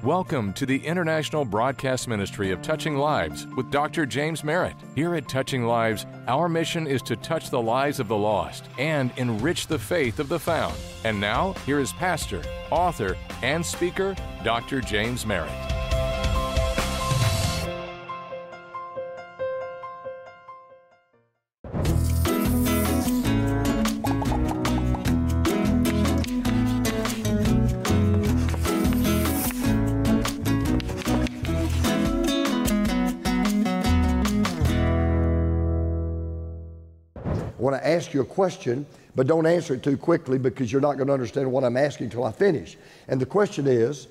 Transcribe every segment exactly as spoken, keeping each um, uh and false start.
Welcome to the International Broadcast Ministry of Touching Lives with Doctor James Merritt. Here at Touching Lives, our mission is to touch the lives of the lost and enrich the faith of the found. And now, here is pastor, author, and speaker, Doctor James Merritt. I want to ask you a question, but don't answer it too quickly because you're not going to understand what I'm asking until I finish. And the question is,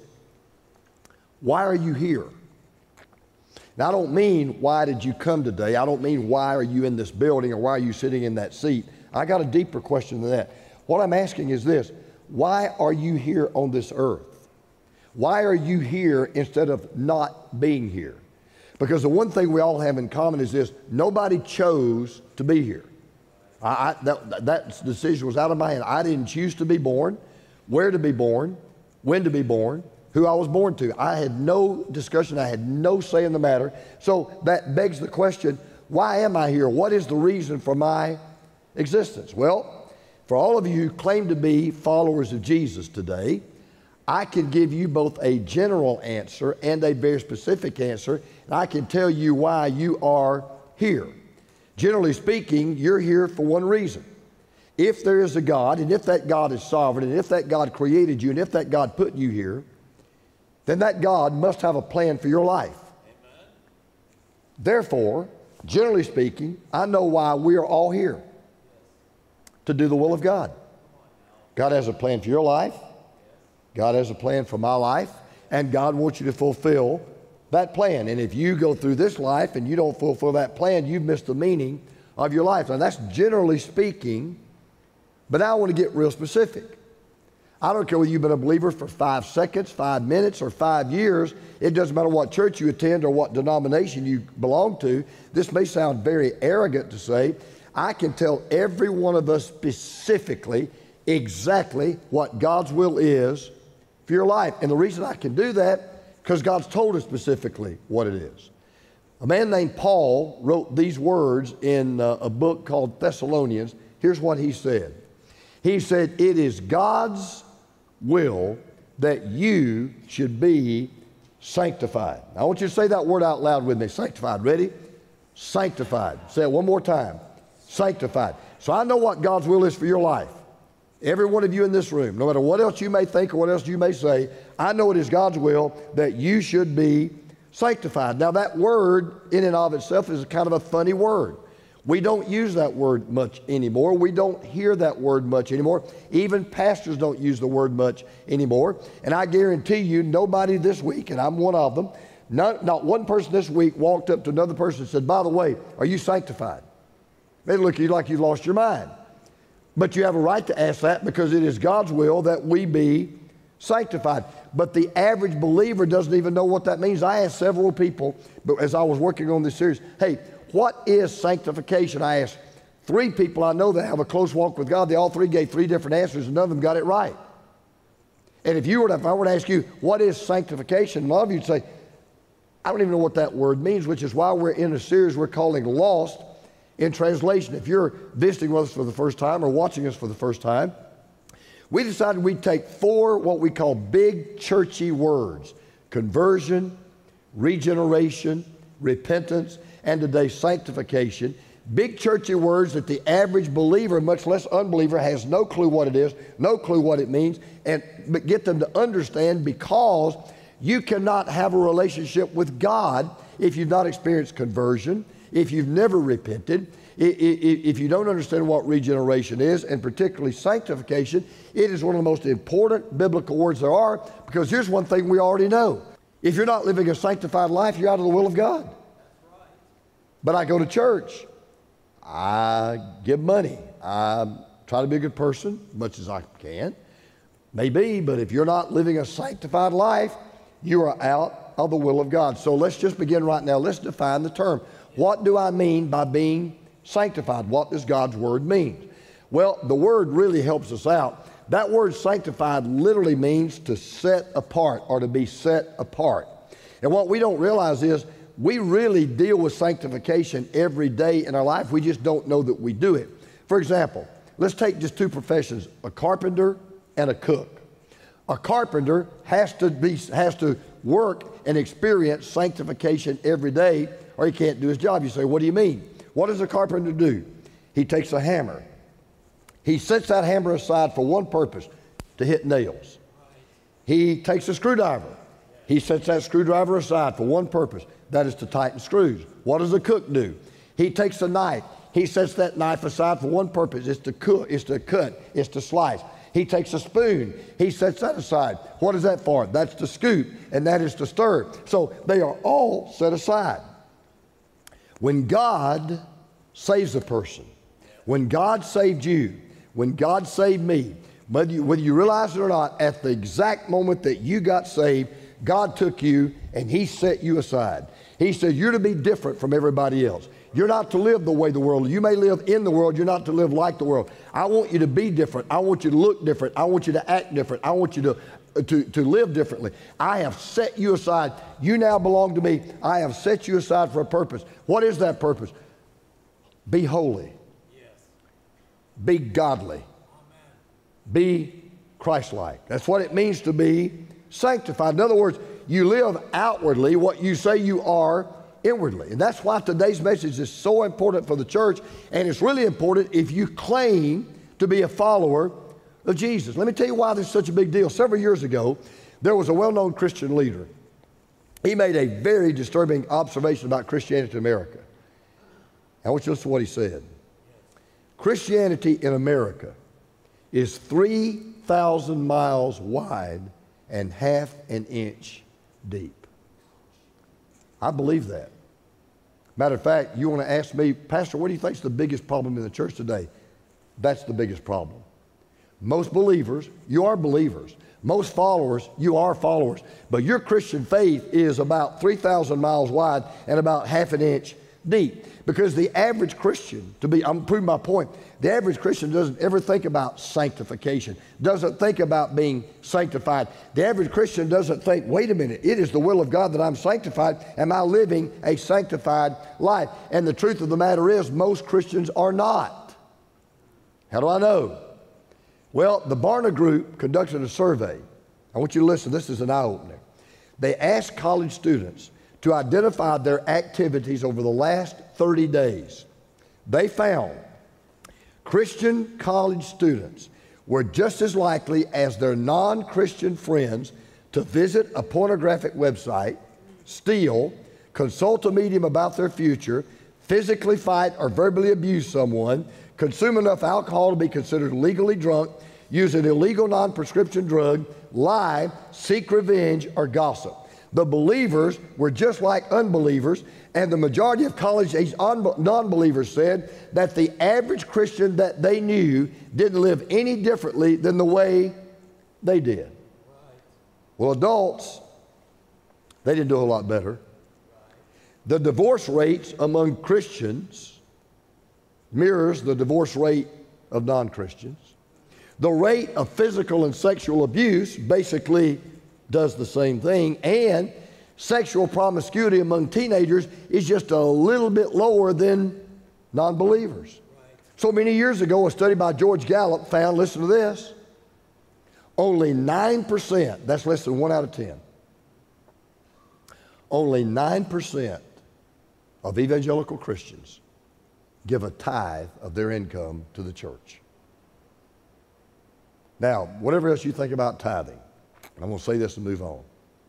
why are you here? Now, I don't mean why did you come today. I don't mean why are you in this building or why are you sitting in that seat. I got a deeper question than that. What I'm asking is this: why are you here on this earth? Why are you here instead of not being here? Because the one thing we all have in common is this: nobody chose to be here. I, I, that, that decision was out of my hand. I didn't choose to be born, where to be born, when to be born, who I was born to. I had no discussion. I had no say in the matter. So that begs the question, why am I here? What is the reason for my existence? Well, for all of you who claim to be followers of Jesus today, I can give you both a general answer and a very specific answer, and I can tell you why you are here. Generally speaking, you're here for one reason. If there is a God, and if that God is sovereign, and if that God created you, and if that God put you here, then that God must have a plan for your life. Amen. Therefore, generally speaking, I know why we are all here: to do the will of God. God has a plan for your life. God has a plan for my life, and God wants you to fulfill that plan. And if you go through this life and you don't fulfill that plan, you've missed the meaning of your life. Now, that's generally speaking, but now I want to get real specific. I don't care whether you've been a believer for five seconds, five minutes, or five years. It doesn't matter what church you attend or what denomination you belong to. This may sound very arrogant to say. I can tell every one of us specifically exactly what God's will is for your life. And the reason I can do that, because God's told us specifically what it is. A man named Paul wrote these words in uh, a book called Thessalonians. Here's what he said. He said, "It is God's will that you should be sanctified." Now, I want you to say that word out loud with me. Sanctified. Ready? Sanctified. Say it one more time. Sanctified. So I know what God's will is for your life. Every one of you in this room, no matter what else you may think or what else you may say, I know it is God's will that you should be sanctified. Now, that word in and of itself is kind of a funny word. We don't use that word much anymore. We don't hear that word much anymore. Even pastors don't use the word much anymore. And I guarantee you, nobody this week, and I'm one of them, not, not one person this week walked up to another person and said, "By the way, are you sanctified?" They look at you like you lost your mind. But you have a right to ask that because it is God's will that we be sanctified. But the average believer doesn't even know what that means. I asked several people, but as I was working on this series, hey, what is sanctification? I asked three people I know that have a close walk with God. They all three gave three different answers, and none of them got it right. And if you were to, if I were to ask you, what is sanctification? A lot of you would say, I don't even know what that word means, which is why we're in a series we're calling Lost in Translation. If you're visiting with us for the first time or watching us for the first time, we decided we'd take four what we call big churchy words: conversion, regeneration, repentance, and today sanctification. Big churchy words that the average believer, much less unbeliever, has no clue what it is, no clue what it means, and but get them to understand, because you cannot have a relationship with God if you've not experienced conversion, if you've never repented, if you don't understand what regeneration is, and particularly sanctification. It is one of the most important biblical words there are, because here's one thing we already know. If you're not living a sanctified life, you're out of the will of God. But I go to church. I give money. I try to be a good person as much as I can. Maybe, but if you're not living a sanctified life, you are out of the will of God. So let's just begin right now. Let's define the term. What do I mean by being sanctified? What does God's word mean? Well, the word really helps us out, That word sanctified literally means to set apart or to be set apart. And what we don't realize is we really deal with sanctification every day in our life. We just don't know that we do it. For example, let's take just two professions, a carpenter and a cook. A carpenter has to be, has to work and experience sanctification every day, or he can't do his job. You say, what do you mean? What does a carpenter do? He takes a hammer. He sets that hammer aside for one purpose, to hit nails. He takes a screwdriver. He sets that screwdriver aside for one purpose, that is to tighten screws. What does a cook do? He takes a knife. He sets that knife aside for one purpose, it's to cook, it's to cut, it's to slice. He takes a spoon. He sets that aside. What is that for? That's to scoop, and that is to stir. So they are all set aside. When God saves a person, when God saved you, when God saved me, whether you, whether you realize it or not, at the exact moment that you got saved, God took you and He set you aside. He said, you're to be different from everybody else. You're not to live the way the world. You may live in the world. You're not to live like the world. I want you to be different. I want you to look different. I want you to act different. I want you to, to, to live differently. I have set you aside. You now belong to me. I have set you aside for a purpose. What is that purpose? Be holy. Yes. Be godly. Amen. Be Christ-like. That's what it means to be sanctified. In other words, you live outwardly what you say you are inwardly. And that's why today's message is so important for the church, and it's really important if you claim to be a follower of Jesus. Let me tell you why this is such a big deal. Several years ago, there was a well-known Christian leader. He made a very disturbing observation about Christianity in America. I want you to listen to what he said. Christianity in America is three thousand miles wide and half an inch deep. I believe that. Matter of fact, you want to ask me, Pastor, what do you think is the biggest problem in the church today? That's the biggest problem. Most believers, you are believers. Most followers, you are followers. But your Christian faith is about three thousand miles wide and about half an inch deep. Because the average Christian, to be, I'm proving my point, the average Christian doesn't ever think about sanctification, doesn't think about being sanctified. The average Christian doesn't think, wait a minute, it is the will of God that I'm sanctified. Am I living a sanctified life? And the truth of the matter is, most Christians are not. How do I know? Well, the Barna Group conducted a survey. I want you to listen, this is an eye-opener. They asked college students to identify their activities over the last thirty days. They found Christian college students were just as likely as their non-Christian friends to visit a pornographic website, steal, consult a medium about their future, physically fight or verbally abuse someone, consume enough alcohol to be considered legally drunk, use an illegal non-prescription drug, lie, seek revenge, or gossip. The believers were just like unbelievers, and the majority of college-age non-believers said that the average Christian that they knew didn't live any differently than the way they did. Right. Well, adults, they didn't do a lot better. Right. The divorce rates among Christians mirrors the divorce rate of non-Christians. The rate of physical and sexual abuse basically does the same thing, and sexual promiscuity among teenagers is just a little bit lower than non-believers. Right. So many years ago, a study by George Gallup found, listen to this, only nine percent, that's less than one out of ten, only nine percent of evangelical Christians give a tithe of their income to the church. Now, whatever else you think about tithing, I'm going to say this and move on.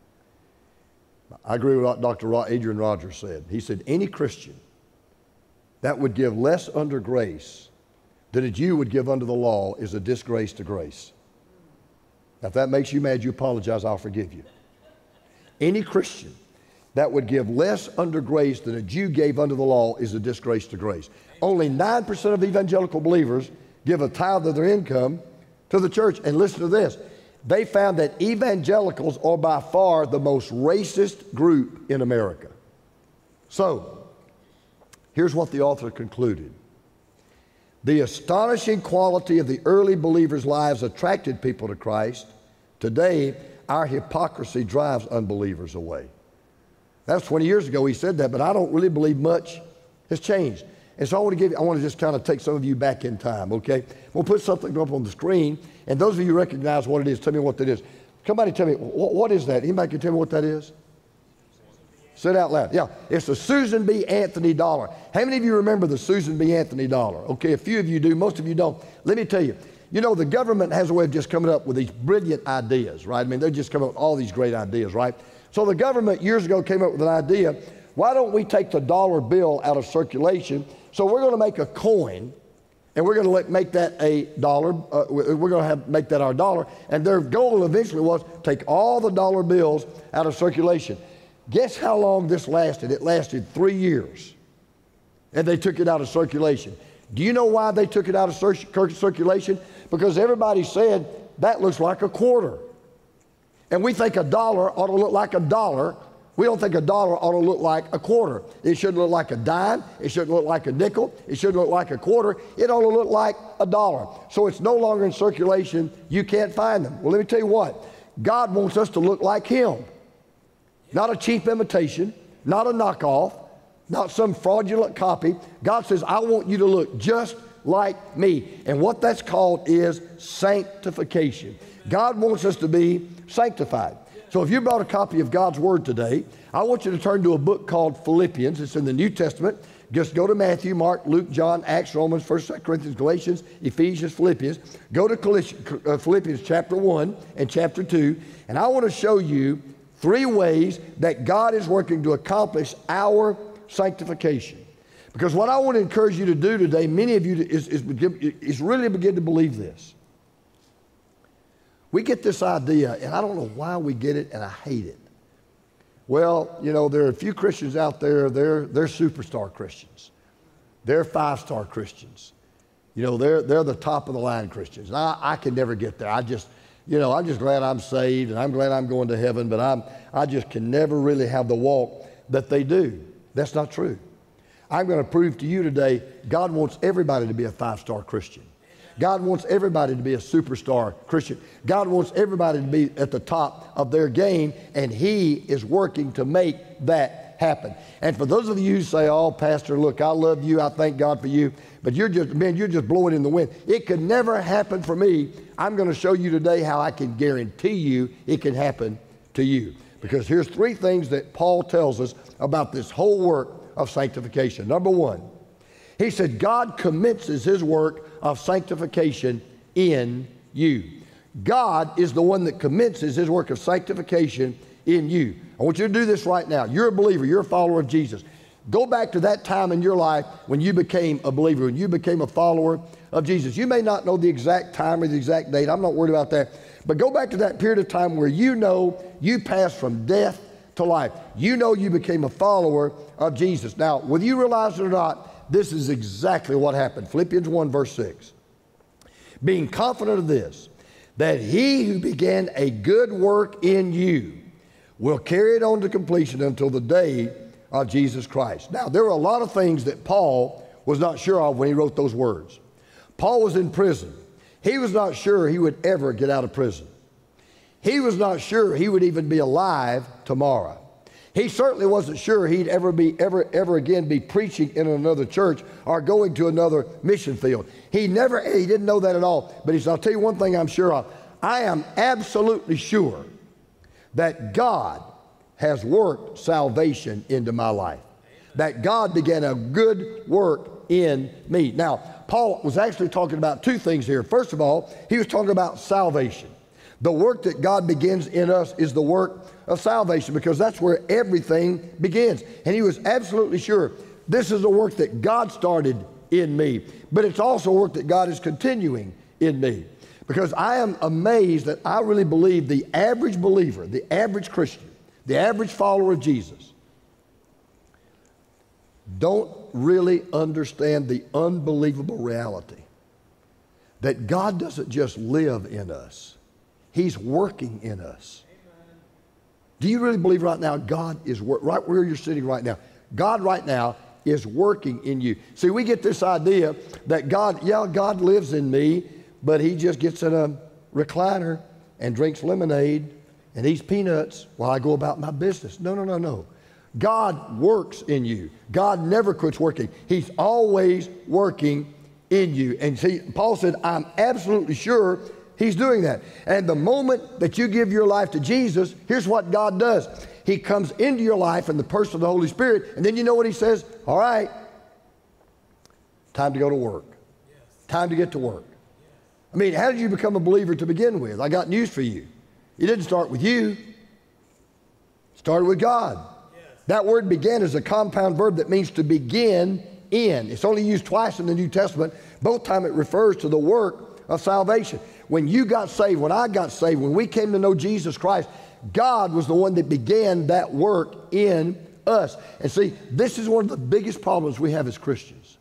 I agree with what Doctor Adrian Rogers said. He said, any Christian that would give less under grace than a Jew would give under the law is a disgrace to grace. Now, if that makes you mad, you apologize, I'll forgive you. Any Christian that would give less under grace than a Jew gave under the law is a disgrace to grace. Only nine percent of evangelical believers give a tithe of their income to the church. And listen to this. They found that evangelicals are by far the most racist group in America. So, here's what the author concluded. The astonishing quality of the early believers' lives attracted people to Christ. Today, our hypocrisy drives unbelievers away. That was twenty years ago he said that, but I don't really believe much has changed. And so I want to give, I want to just kind of take some of you back in time, okay? We'll put something up on the screen, and those of you who recognize what it is, tell me what that is. Somebody tell me, what, what is that? Anybody can tell me what that is? Say it out loud. Yeah, it's the Susan B. Anthony dollar. How many of you remember the Susan B. Anthony dollar? Okay, a few of you do, most of you don't. Let me tell you, you know, the government has a way of just coming up with these brilliant ideas, right? I mean, they just come up with all these great ideas, right? So the government years ago came up with an idea. Why don't we take the dollar bill out of circulation? So we're going to make a coin, and we're going to make that a dollar. Uh, we're going to have make that our dollar. And their goal eventually was take all the dollar bills out of circulation. Guess how long this lasted? It lasted three years, and they took it out of circulation. Do you know why they took it out of cir- circulation? Because everybody said, that looks like a quarter. And we think a dollar ought to look like a dollar. We don't think a dollar ought to look like a quarter. It shouldn't look like a dime. It shouldn't look like a nickel. It shouldn't look like a quarter. It ought to look like a dollar. So it's no longer in circulation. You can't find them. Well, let me tell you what. God wants us to look like Him. Not a cheap imitation, not a knockoff, not some fraudulent copy. God says, I want you to look just like me. And what that's called is sanctification. God wants us to be sanctified. So if you brought a copy of God's Word today, I want you to turn to a book called Philippians. It's in the New Testament. Just go to Matthew, Mark, Luke, John, Acts, Romans, First Corinthians, Galatians, Ephesians, Philippians. Go to Philippians chapter one and chapter two. And I want to show you three ways that God is working to accomplish our sanctification. Because what I want to encourage you to do today, many of you, is, is, is really begin to believe this. We get this idea, and I don't know why we get it, and I hate it. Well, you know, there are a few Christians out there, they're, they're superstar Christians. They're five-star Christians. You know, they're, they're the top of the line Christians. And I, I can never get there. I just, you know, I'm just glad I'm saved, and I'm glad I'm going to heaven, but I'm, I just can never really have the walk that they do. That's not true. I'm going to prove to you today, God wants everybody to be a five-star Christian. God wants everybody to be a superstar Christian. God wants everybody to be at the top of their game, and He is working to make that happen. And for those of you who say, oh, Pastor, look, I love you, I thank God for you, but you're just, man, you're just blowing in the wind. It could never happen for me. I'm going to show you today how I can guarantee you it can happen to you. Because here's three things that Paul tells us about this whole work of sanctification. Number one, he said God commences His work of sanctification in you. God is the one that commences His work of sanctification in you. I want you to do this right now. You're a believer. You're a follower of Jesus. Go back to that time in your life when you became a believer, when you became a follower of Jesus. You may not know the exact time or the exact date. I'm not worried about that. But go back to that period of time where you know you passed from death to life. You know you became a follower of Jesus. Now, whether you realize it or not, this is exactly what happened. Philippians one, verse six. Being confident of this, that He who began a good work in you will carry it on to completion until the day of Jesus Christ. Now, there were a lot of things that Paul was not sure of when he wrote those words. Paul was in prison. He was not sure he would ever get out of prison. He was not sure he would even be alive tomorrow. He certainly wasn't sure he'd ever be ever ever again be preaching in another church or going to another mission field. He never he didn't know that at all. But he said, I'll tell you one thing I'm sure of. I am absolutely sure that God has worked salvation into my life. That God began a good work in me. Now, Paul was actually talking about two things here. First of all, he was talking about salvation. The work that God begins in us is the work of salvation, because that's where everything begins. And he was absolutely sure this is a work that God started in me, but it's also a work that God is continuing in me. Because I am amazed that I really believe the average believer, the average Christian, the average follower of Jesus, don't really understand the unbelievable reality that God doesn't just live in us. He's working in us. Amen. Do you really believe right now God is, right where you're sitting right now, God right now is working in you. See, we get this idea that God, yeah, God lives in me, but he just gets in a recliner and drinks lemonade and eats peanuts while I go about my business. No, no, no, no. God works in you. God never quits working. He's always working in you. And see, Paul said, I'm absolutely sure he's doing that. And the moment that you give your life to Jesus, here's what God does. He comes into your life in the person of the Holy Spirit, and then you know what he says? All right, time to go to work. Yes. Time to get to work. Yes. I mean, how did you become a believer to begin with? I got news for you. It didn't start with you. It started with God. Yes. That word began is a compound verb that means to begin in. It's only used twice in the New Testament. Both times it refers to the work of salvation. When you got saved, when I got saved, when we came to know Jesus Christ, God was the one that began that work in us. And see, this is one of the biggest problems we have as Christians.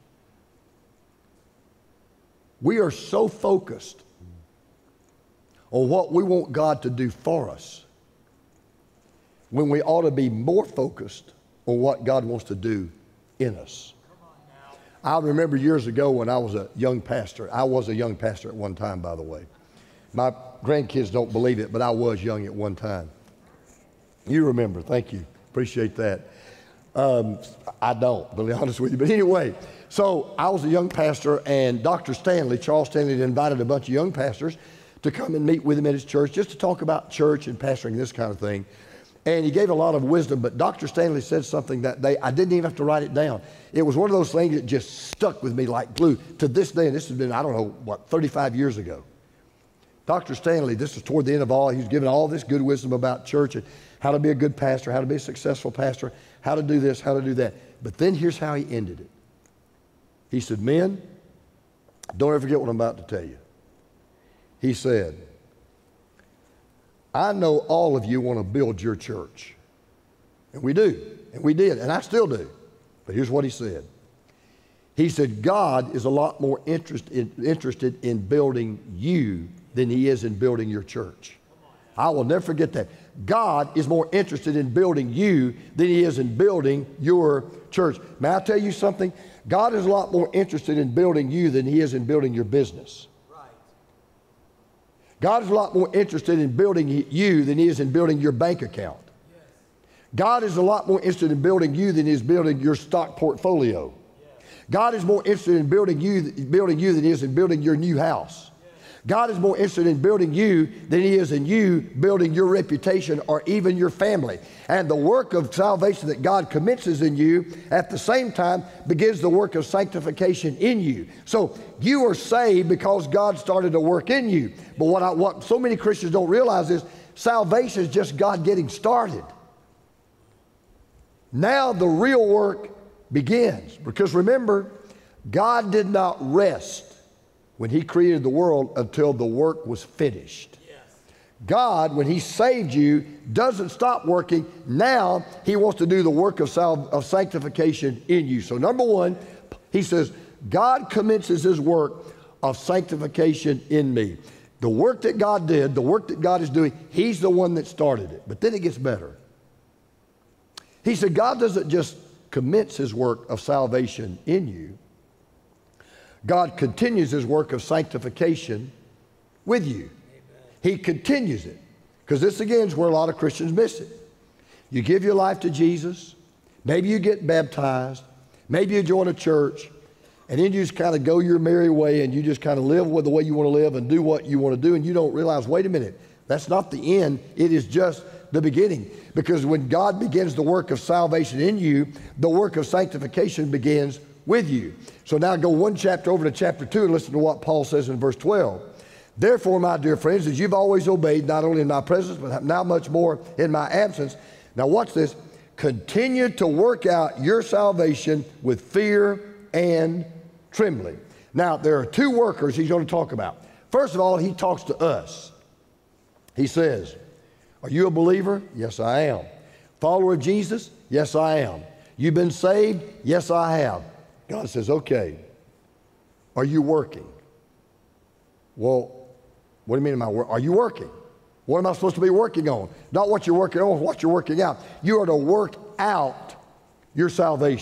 We are so focused on what we want God to do for us when we ought to be more focused on what God wants to do in us. I remember years ago when I was a young pastor. I was a young pastor at one time, by the way. My grandkids don't believe it, but I was young at one time. You remember. Thank you. Appreciate that. Um, I don't, to be honest with you. But anyway, so I was a young pastor, and Doctor Stanley, Charles Stanley, had invited a bunch of young pastors to come and meet with him at his church just to talk about church and pastoring, this kind of thing. And he gave a lot of wisdom, but Doctor Stanley said something that day. I didn't even have to write it down. It was one of those things that just stuck with me like glue. To this day, and this has been, I don't know, what, thirty-five years ago. Doctor Stanley, this was toward the end of all, he was giving all this good wisdom about church and how to be a good pastor, how to be a successful pastor, how to do this, how to do that. But then here's how he ended it. He said, men, don't ever forget what I'm about to tell you. He said, I know all of you want to build your church. And we do. And we did. And I still do. But here's what he said. He said, God is a lot more interest in, interested in building you than he is in building your church. I will never forget that. God is more interested in building you than he is in building your church. May I tell you something? God is a lot more interested in building you than he is in building your business. God is a lot more interested in building you than he is in building your bank account. Yes. God is a lot more interested in building you than he is building your stock portfolio. Yes. God is more interested in building you, building you than he is in building your new house. God is more interested in building you than he is in you building your reputation or even your family. And the work of salvation that God commences in you at the same time begins the work of sanctification in you. So you are saved because God started to work in you. But what, I, what so many Christians don't realize is salvation is just God getting started. Now the real work begins. Because remember, God did not rest when he created the world until the work was finished. Yes. God, when he saved you, doesn't stop working. Now he wants to do the work of, sal- of sanctification in you. So number one, he says, God commences his work of sanctification in me. The work that God did, the work that God is doing, he's the one that started it. But then it gets better. He said, God doesn't just commence his work of salvation in you. God continues his work of sanctification with you. Amen. He continues it. Because this again is where a lot of Christians miss it. You give your life to Jesus. Maybe you get baptized. Maybe you join a church. And then you just kind of go your merry way and you just kind of live with the way you want to live and do what you want to do. And you don't realize, wait a minute, that's not the end. It is just the beginning. Because when God begins the work of salvation in you, the work of sanctification begins with you. So now go one chapter over to chapter two and listen to what Paul says in verse twelve. Therefore, my dear friends, as you've always obeyed, not only in my presence, but now much more in my absence. Now watch this. Continue to work out your salvation with fear and trembling. Now, there are two workers he's going to talk about. First of all, he talks to us. He says, are you a believer? Yes, I am. Follower of Jesus? Yes, I am. You've been saved? Yes, I have. God says, okay, are you working? Well, what do you mean am I working? Are you working? What am I supposed to be working on? Not what you're working on, what you're working out. You are to work out your salvation. Yes.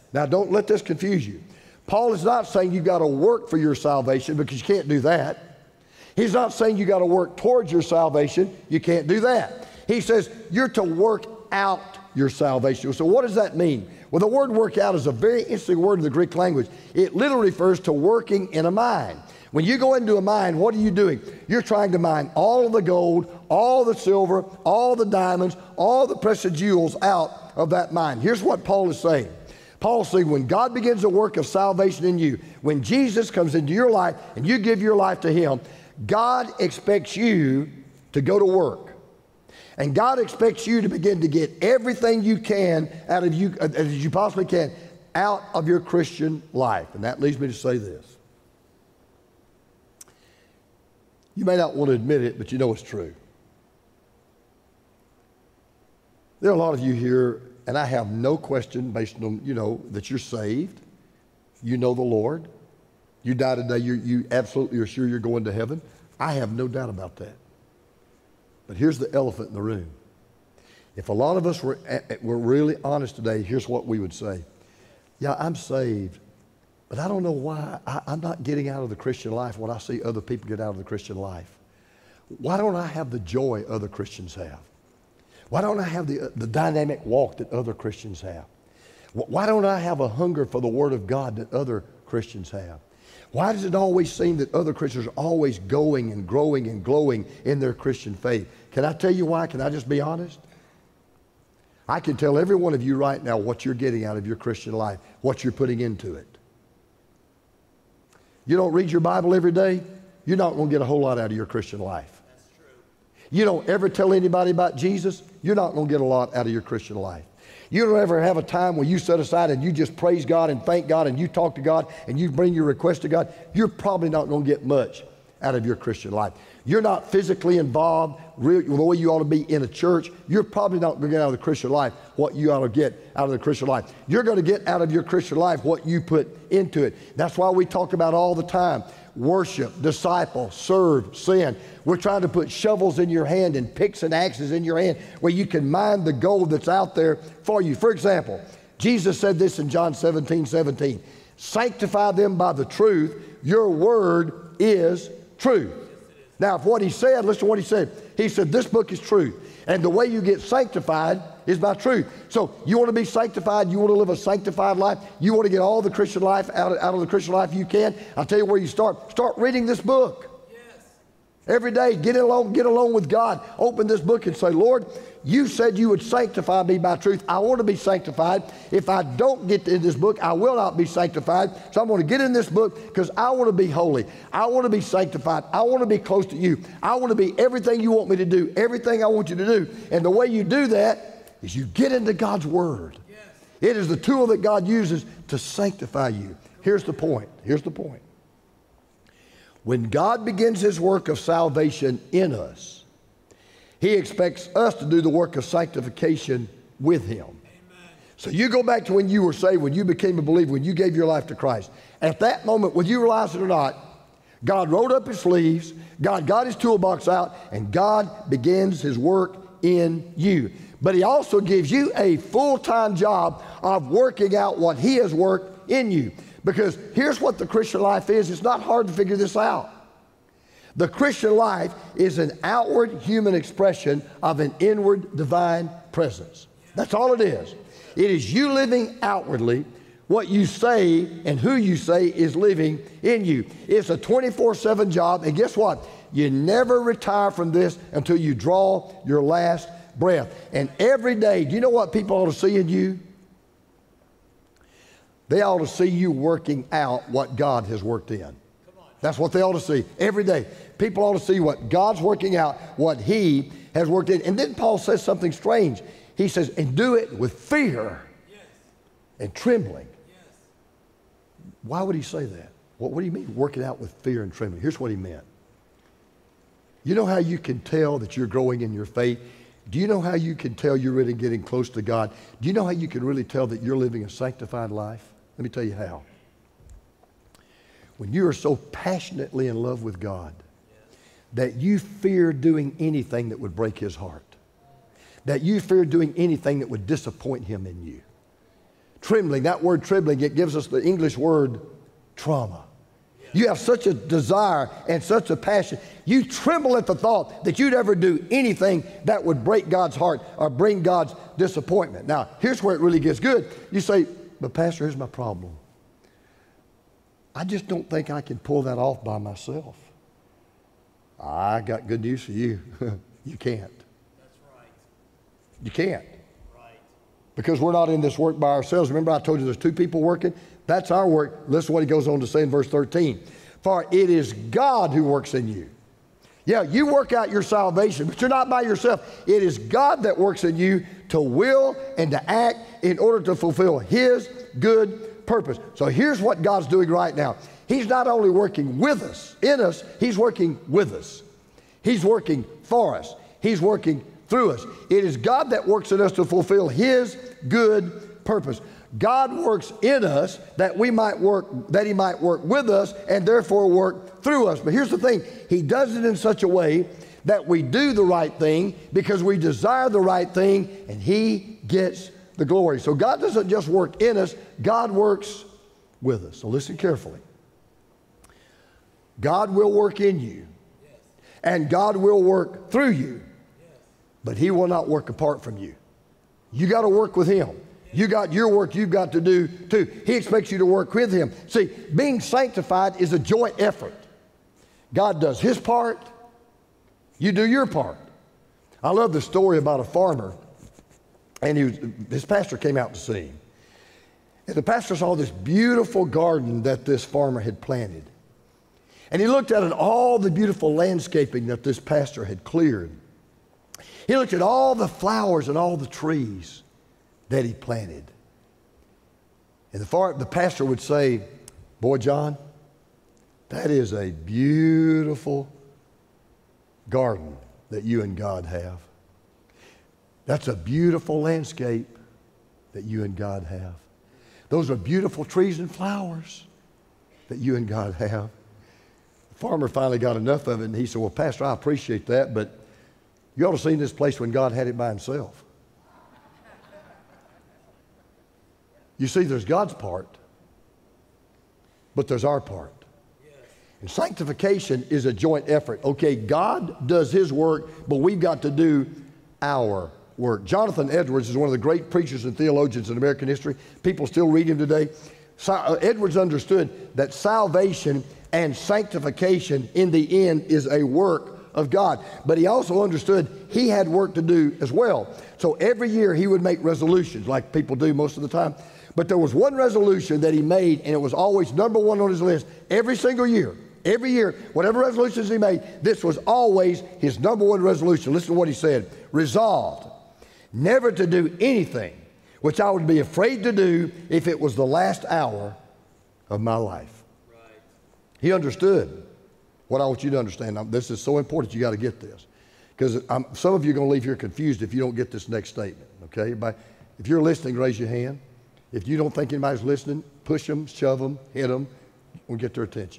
Now, don't let this confuse you. Paul is not saying you got to work for your salvation, because you can't do that. He's not saying you got to work towards your salvation. You can't do that. He says you're to work out your salvation. So what does that mean? Well, the word work out is a very interesting word in the Greek language. It literally refers to working in a mine. When you go into a mine, what are you doing? You're trying to mine all of the gold, all the silver, all the diamonds, all the precious jewels out of that mine. Here's what Paul is saying. Paul's saying when God begins a work of salvation in you, when Jesus comes into your life and you give your life to Him, God expects you to go to work. And God expects you to begin to get everything you can out of you, as you possibly can, out of your Christian life. And that leads me to say this. You may not want to admit it, but you know it's true. There are a lot of you here, and I have no question based on, you know, that you're saved. You know the Lord. You die today, you, you absolutely are sure you're going to heaven. I have no doubt about that. But here's the elephant in the room. If a lot of us were, were really honest today, here's what we would say. Yeah, I'm saved, but I don't know why I, I'm not getting out of the Christian life what I see other people get out of the Christian life. Why don't I have the joy other Christians have? Why don't I have the, the dynamic walk that other Christians have? Why don't I have a hunger for the Word of God that other Christians have? Why does it always seem that other Christians are always going and growing and glowing in their Christian faith? Can I tell you why? Can I just be honest? I can tell every one of you right now what you're getting out of your Christian life, what you're putting into it. You don't read your Bible every day, you're not going to get a whole lot out of your Christian life. That's true. You don't ever tell anybody about Jesus, you're not going to get a lot out of your Christian life. You don't ever have a time where you set aside and you just praise God and thank God and you talk to God and you bring your request to God. You're probably not going to get much out of your Christian life. You're not physically involved really, the way you ought to be in a church. You're probably not going to get out of the Christian life what you ought to get out of the Christian life. You're going to get out of your Christian life what you put into it. That's why we talk about all the time. Worship, disciple, serve, sin. We're trying to put shovels in your hand and picks and axes in your hand where you can mine the gold that's out there for you. For example, Jesus said this in John seventeen seventeen. Sanctify them by the truth. Your word is truth. Now, if what he said, listen to what he said. He said, this book is truth. And the way you get sanctified is by truth. So you want to be sanctified, you want to live a sanctified life, you want to get all the Christian life out of, out of the Christian life you can, I'll tell you where you start. Start reading this book. Yes. Every day, get along, get along with God. Open this book and say, Lord, you said you would sanctify me by truth. I want to be sanctified. If I don't get in this book, I will not be sanctified. So I'm going to get in this book because I want to be holy. I want to be sanctified. I want to be close to you. I want to be everything you want me to do, everything I want you to do. And the way you do that is you get into God's Word. Yes. It is the tool that God uses to sanctify you. Here's the point. Here's the point. When God begins His work of salvation in us, He expects us to do the work of sanctification with Him. Amen. So you go back to when you were saved, when you became a believer, when you gave your life to Christ. At that moment, whether you realize it or not, God rolled up His sleeves, God got His toolbox out, and God begins His work in you. But He also gives you a full-time job of working out what He has worked in you. Because here's what the Christian life is. It's not hard to figure this out. The Christian life is an outward human expression of an inward divine presence. That's all it is. It is you living outwardly what you say and who you say is living in you. It's a twenty-four seven job, and guess what? You never retire from this until you draw your last breath. And every day, do you know what people ought to see in you? They ought to see you working out what God has worked in. That's what they ought to see every day. People ought to see what God's working out, what He has worked in. And then Paul says something strange. He says, and do it with fear Yes. and trembling. Yes. Why would he say that? What, what do you mean, work it out with fear and trembling? Here's what he meant. You know how you can tell that you're growing in your faith? Do you know how you can tell you're really getting close to God? Do you know how you can really tell that you're living a sanctified life? Let me tell you how. When you are so passionately in love with God that you fear doing anything that would break His heart, that you fear doing anything that would disappoint Him in you. trembling. That word trembling, it gives us the English word trauma. You have such a desire and such a passion. You tremble at the thought that you'd ever do anything that would break God's heart or bring God's disappointment. Now, here's where it really gets good. You say, but Pastor, here's my problem. I just don't think I can pull that off by myself. I got good news for you. You can't. That's right. You can't. Right. Because we're not in this work by ourselves. Remember I told you there's two people working? That's our work. Listen to what he goes on to say in verse thirteen. For it is God who works in you. Yeah, you work out your salvation, but you're not by yourself. It is God that works in you to will and to act in order to fulfill his good purpose. So here's what God's doing right now. He's not only working with us, in us, he's working with us. He's working for us. He's working through us. It is God that works in us to fulfill his good purpose. God works in us that we might work, that he might work with us and therefore work through us. But here's the thing. He does it in such a way that we do the right thing because we desire the right thing and he gets the glory. So God doesn't just work in us, God works with us. So listen carefully. God will work in you and God will work through you, but he will not work apart from you. You got to work with him. You got your work you've got to do too. He expects you to work with him. See, being sanctified is a joint effort. God does his part, you do your part. I love the story about a farmer, and he was, his pastor came out to see him. And the pastor saw this beautiful garden that this farmer had planted. And he looked at it, all the beautiful landscaping that this pastor had cleared. He looked at all the flowers and all the trees that he planted. And the, far, the pastor would say, boy, John, that is a beautiful garden that you and God have. That's a beautiful landscape that you and God have. Those are beautiful trees and flowers that you and God have. The farmer finally got enough of it, and he said, well, Pastor, I appreciate that, but you ought to have seen this place when God had it by himself. You see, there's God's part, but there's our part. Yes. And sanctification is a joint effort. Okay, God does his work, but we've got to do our work. Jonathan Edwards is one of the great preachers and theologians in American history. People still read him today. So, uh, Edwards understood that salvation and sanctification in the end is a work of God. But he also understood he had work to do as well. So every year he would make resolutions like people do most of the time. But there was one resolution that he made, and it was always number one on his list every single year. Every year, whatever resolutions he made, this was always his number one resolution. Listen to what he said. Resolved never to do anything which I would be afraid to do if it was the last hour of my life. Right. He understood what I want you to understand. Now, this is so important, you got to get this. Because some of you are going to leave here confused if you don't get this next statement, okay? Everybody, if you're listening, raise your hand. If you don't think anybody's listening, push them, shove them, hit them, we'll get their attention.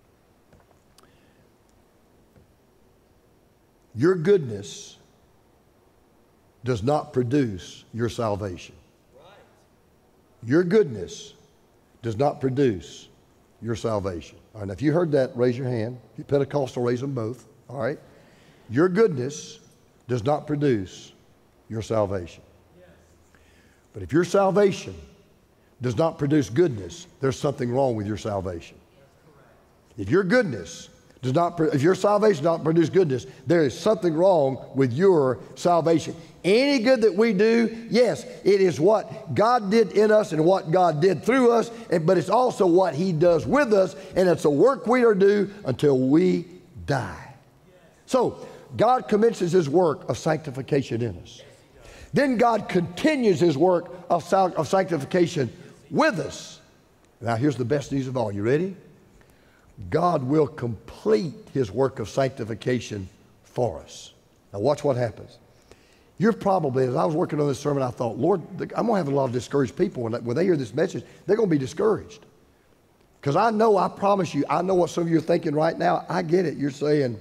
Your goodness does not produce your salvation. Right. Your goodness does not produce your salvation. All right, now if you heard that, raise your hand. If you're Pentecostal, raise them both. All right. Your goodness does not produce your salvation. Yes. But if your salvation does not produce goodness, there's something wrong with your salvation. That's correct. If your goodness does not, if your salvation does not produce goodness, there is something wrong with your salvation. Any good that we do, yes, it is what God did in us and what God did through us, but it's also what he does with us, and it's a work we are due until we die. So God commences his work of sanctification in us. Then God continues his work of, of sanctification with us. Now here's the best news of all. You ready? God will complete his work of sanctification for us. Now watch what happens. You're probably, as I was working on this sermon, I thought, Lord, I'm going to have a lot of discouraged people. When, when they hear this message, they're going to be discouraged. Because I know, I promise you, I know what some of you are thinking right now. I get it. You're saying,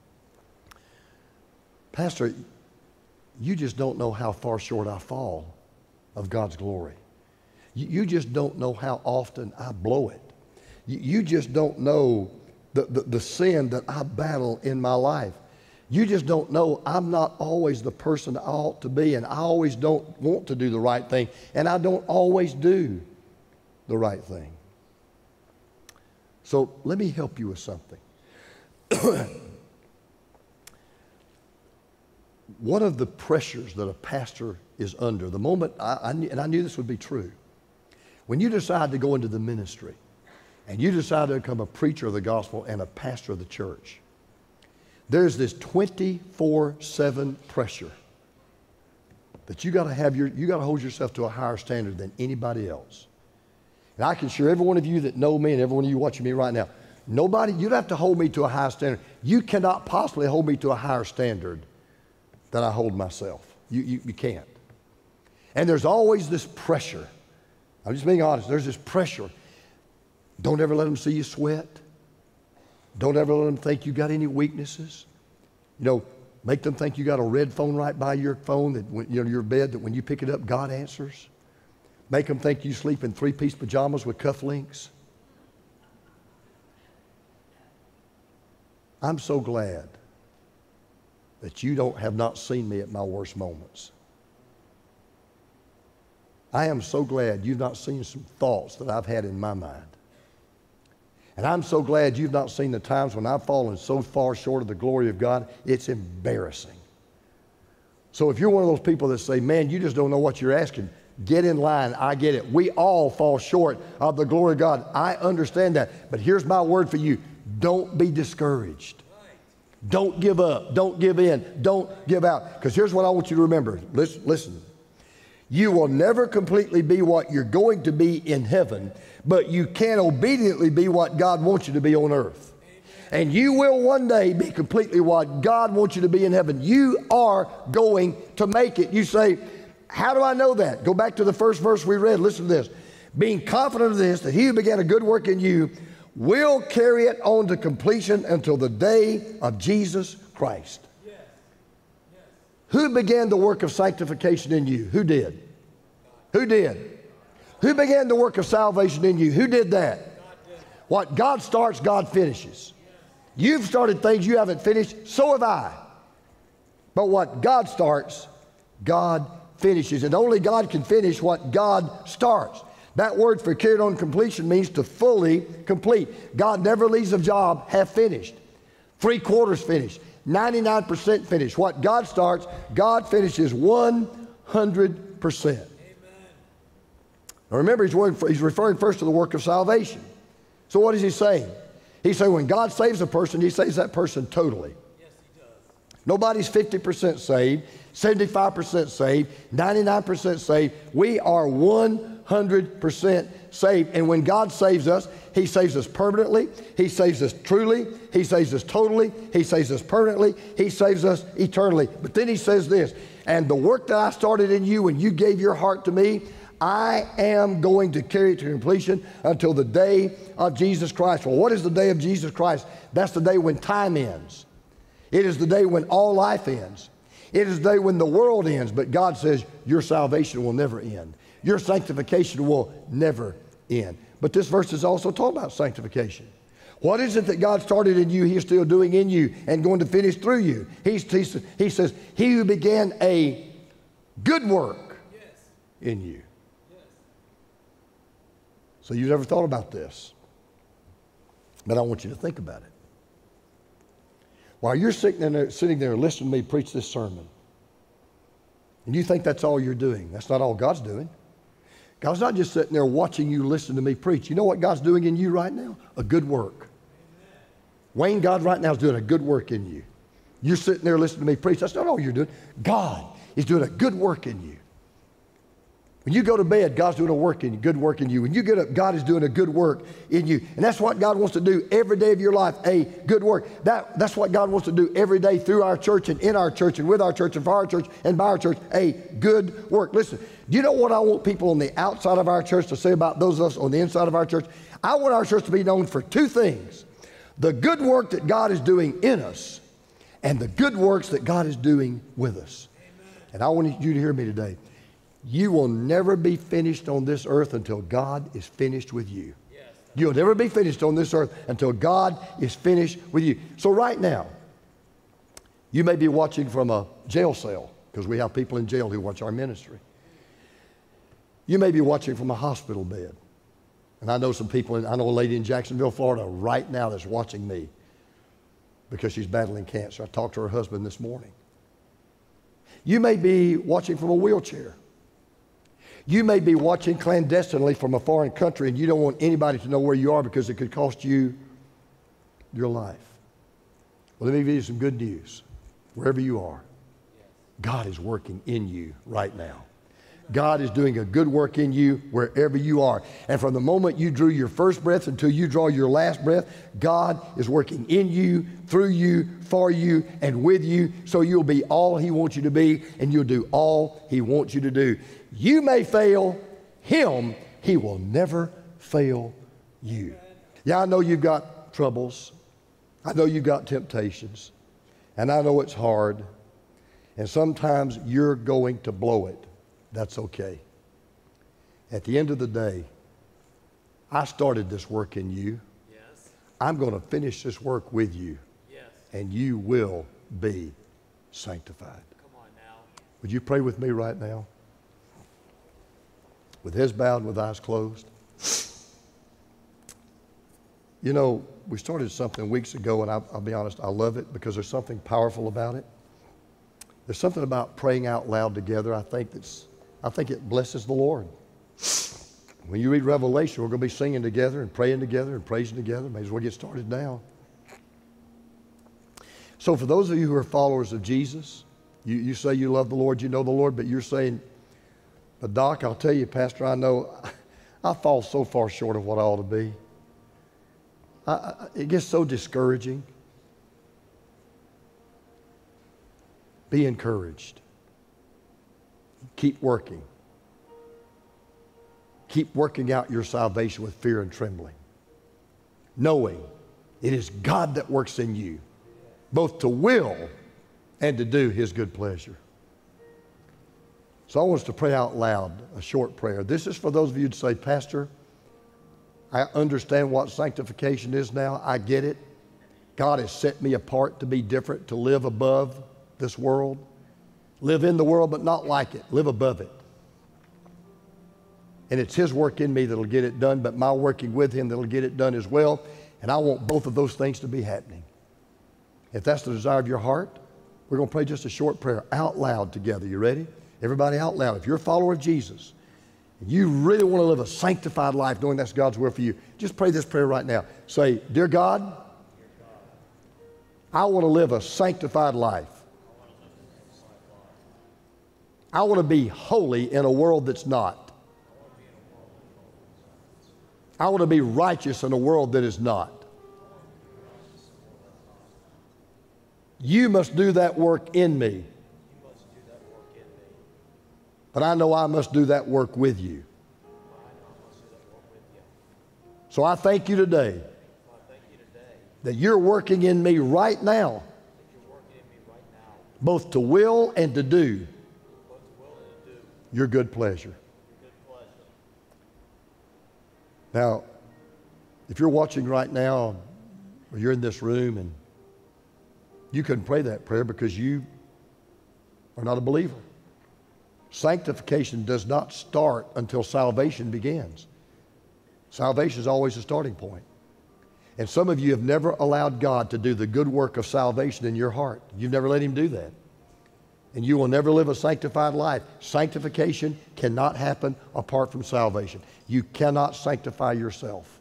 Pastor, you just don't know how far short I fall of God's glory. You, you just don't know how often I blow it. You, you just don't know the, the, the sin that I battle in my life. You just don't know I'm not always the person I ought to be, and I always don't want to do the right thing, and I don't always do the right thing. So let me help you with something. One of the pressures that a pastor is under, the moment, I, I knew, and I knew this would be true, when you decide to go into the ministry and you decide to become a preacher of the gospel and a pastor of the church, there's this twenty-four seven pressure that you got to have your, you got to hold yourself to a higher standard than anybody else. And I can assure every one of you that know me and every one of you watching me right now, nobody, you don't have to hold me to a higher standard. You cannot possibly hold me to a higher standard than I hold myself. You, you, you can't. And there's always this pressure. I'm just being honest. There's this pressure. Don't ever let them see you sweat. Don't ever let them think you got any weaknesses. You know, make them think you got a red phone right by your phone, that when, you know, your bed, that when you pick it up, God answers. Make them think you sleep in three-piece pajamas with cufflinks. I'm so glad that you don't have not seen me at my worst moments. I am so glad you've not seen some thoughts that I've had in my mind. And I'm so glad you've not seen the times when I've fallen so far short of the glory of God, it's embarrassing. So if you're one of those people that say, man, you just don't know what you're asking, get in line. I get it. We all fall short of the glory of God. I understand that. But here's my word for you. Don't be discouraged. Don't give up. Don't give in. Don't give out. Because here's what I want you to remember. Listen, listen. You will never completely be what you're going to be in heaven, but you can obediently be what God wants you to be on earth. Amen. And you will one day be completely what God wants you to be in heaven. You are going to make it. You say, how do I know that? Go back to the first verse we read. Listen to this. Being confident of this, that he who began a good work in you will carry it on to completion until the day of Jesus Christ. Yes. Yes. Who began the work of sanctification in you? Who did? God. Who did? Who began the work of salvation in you? Who did that? God did. What God starts, God finishes. Yes. You've started things you haven't finished, so have I. But what God starts, God finishes. And only God can finish what God starts. That word for carried on completion means to fully complete. God never leaves a job half finished, three quarters finished, ninety-nine percent finished. What God starts, God finishes one hundred percent. Amen. Now remember, he's, he's referring first to the work of salvation. So what is he saying? He's saying when God saves a person, he saves that person totally. Yes, he does. Nobody's fifty percent saved, seventy-five percent saved, ninety-nine percent saved. We are one hundred percent saved. And when God saves us, he saves us permanently. He saves us truly. He saves us totally. He saves us permanently. He saves us eternally. But then he says this, and the work that I started in you when you gave your heart to me, I am going to carry it to completion until the day of Jesus Christ. Well, what is the day of Jesus Christ? That's the day when time ends. It is the day when all life ends. It is the day when the world ends. But God says your salvation will never end. Your sanctification will never end. But this verse is also talking about sanctification. What is it that God started in you, he's still doing in you and going to finish through you? He's, he's, he says, he who began a good work yes. in you. Yes. So you've never thought about this. But I want you to think about it. While you're sitting there, sitting there listening to me preach this sermon, and you think that's all you're doing, that's not all God's doing. God's not just sitting there watching you listen to me preach. You know what God's doing in you right now? A good work. Amen. Wayne, God right now is doing a good work in you. You're sitting there listening to me preach. That's not all you're doing. God is doing a good work in you. When you go to bed, God's doing a work in you, good work in you. When you get up, God is doing a good work in you. And that's what God wants to do every day of your life, a good work. That, that's what God wants to do every day through our church and in our church and with our church and for our church and by our church, a good work. Listen, do you know what I want people on the outside of our church to say about those of us on the inside of our church? I want our church to be known for two things. The good work that God is doing in us and the good works that God is doing with us. Amen. And I want you to hear me today. You will never be finished on this earth until God is finished with you. You'll never be finished on this earth until God is finished with you. So right now, you may be watching from a jail cell, because we have people in jail who watch our ministry. You may be watching from a hospital bed. And I know some people, in, I know a lady in Jacksonville, Florida right now that's watching me because she's battling cancer. I talked to her husband this morning. You may be watching from a wheelchair. You may be watching clandestinely from a foreign country and you don't want anybody to know where you are because it could cost you your life. Well, let me give you some good news. Wherever you are, God is working in you right now. God is doing a good work in you wherever you are. And from the moment you drew your first breath until you draw your last breath, God is working in you, through you, for you, and with you, so you'll be all He wants you to be, and you'll do all He wants you to do. You may fail Him, He will never fail you. Yeah, I know you've got troubles. I know you've got temptations. And I know it's hard. And sometimes you're going to blow it. That's okay. At the end of the day, I started this work in you. Yes. I'm going to finish this work with you. Yes. And you will be sanctified. Come on now. Would you pray with me right now? With heads bowed and with eyes closed. You know, we started something weeks ago, and I'll, I'll be honest, I love it because there's something powerful about it. There's something about praying out loud together. I think that's, I think it blesses the Lord. When you read Revelation, we're going to be singing together and praying together and praising together. May as well get started now. So for those of you who are followers of Jesus, you, you say you love the Lord, you know the Lord, but you're saying, but Doc, I'll tell you, Pastor, I know I fall so far short of what I ought to be. I, I, it gets so discouraging. Be encouraged. Keep working. Keep working out your salvation with fear and trembling, knowing it is God that works in you, both to will and to do His good pleasure. So I want us to pray out loud a short prayer. This is for those of you to say, Pastor, I understand what sanctification is now. I get it. God has set me apart to be different, to live above this world. Live in the world, but not like it. Live above it. And it's His work in me that'll get it done, but my working with Him that'll get it done as well. And I want both of those things to be happening. If that's the desire of your heart, we're going to pray just a short prayer out loud together. You ready? Everybody out loud. If you're a follower of Jesus, and you really want to live a sanctified life knowing that's God's will for you, just pray this prayer right now. Say, Dear God, I want to live a sanctified life. I want to be holy in a world that's not. I want to be righteous in a world that is not. You must do that work in me. But I know I must do that work with you. So I thank you today that you're working in me right now, both to will and to do your good pleasure. Now, if you're watching right now, or you're in this room and you couldn't pray that prayer because you are not a believer. Sanctification does not start until salvation begins. Salvation is always a starting point. And some of you have never allowed God to do the good work of salvation in your heart. You've never let Him do that. And you will never live a sanctified life. Sanctification cannot happen apart from salvation. You cannot sanctify yourself.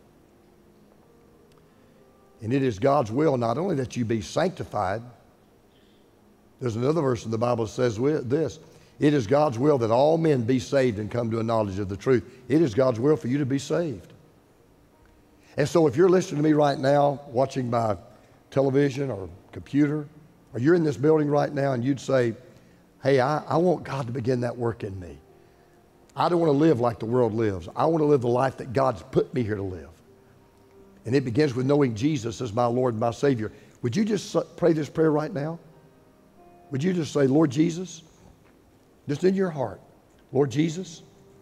And it is God's will not only that you be sanctified. There's another verse in the Bible that says this. It is God's will that all men be saved and come to a knowledge of the truth. It is God's will for you to be saved. And so if you're listening to me right now, watching by television or computer, or you're in this building right now and you'd say, hey, I, I want God to begin that work in me. I don't want to live like the world lives. I want to live the life that God's put me here to live. And it begins with knowing Jesus as my Lord and my Savior. Would you just pray this prayer right now? Would you just say, Lord Jesus, just in your heart, Lord Jesus,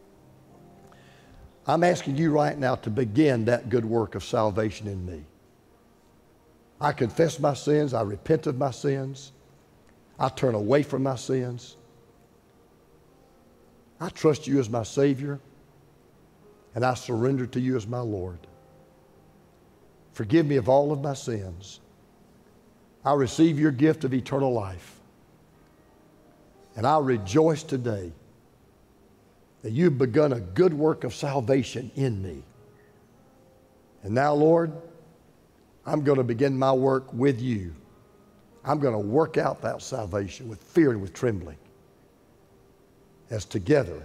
I'm asking you right now to begin that good work of salvation in me. I confess my sins. I repent of my sins. I turn away from my sins. I trust you as my Savior, and I surrender to you as my Lord. Forgive me of all of my sins. I receive your gift of eternal life. And I rejoice today that you've begun a good work of salvation in me. And now, Lord, I'm going to begin my work with you. I'm going to work out that salvation with fear and with trembling, as together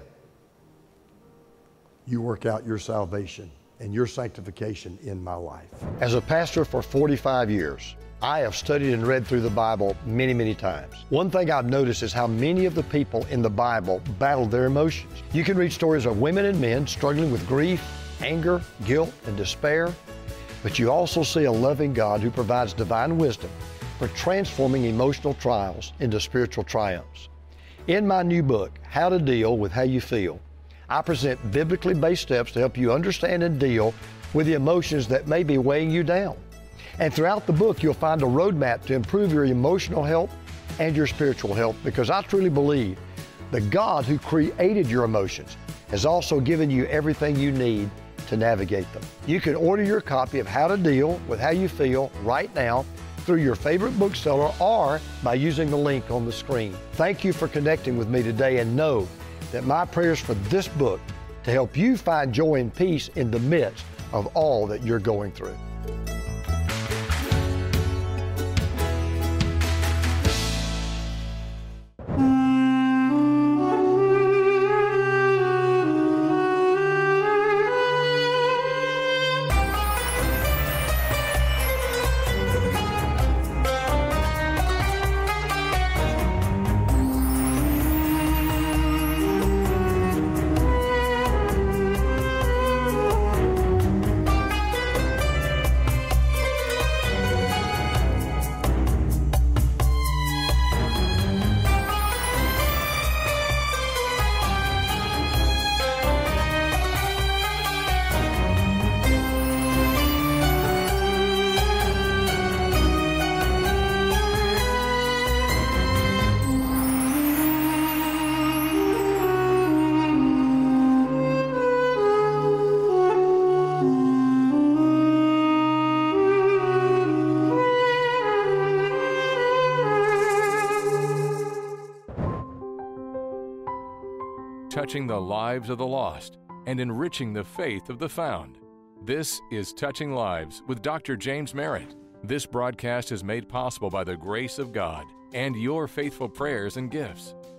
you work out your salvation and your sanctification in my life. As a pastor for forty-five years, I have studied and read through the Bible many, many times. One thing I've noticed is how many of the people in the Bible battled their emotions. You can read stories of women and men struggling with grief, anger, guilt, and despair, but you also see a loving God who provides divine wisdom for transforming emotional trials into spiritual triumphs. In my new book, How to Deal with How You Feel, I present biblically based steps to help you understand and deal with the emotions that may be weighing you down. And throughout the book, you'll find a roadmap to improve your emotional health and your spiritual health, because I truly believe the God who created your emotions has also given you everything you need to navigate them. You can order your copy of How to Deal with How You Feel right now through your favorite bookseller or by using the link on the screen. Thank you for connecting with me today, and know that my prayers for this book to help you find joy and peace in the midst of all that you're going through. Touching the lives of the lost and enriching the faith of the found. This is Touching Lives with Doctor James Merritt. This broadcast is made possible by the grace of God and your faithful prayers and gifts.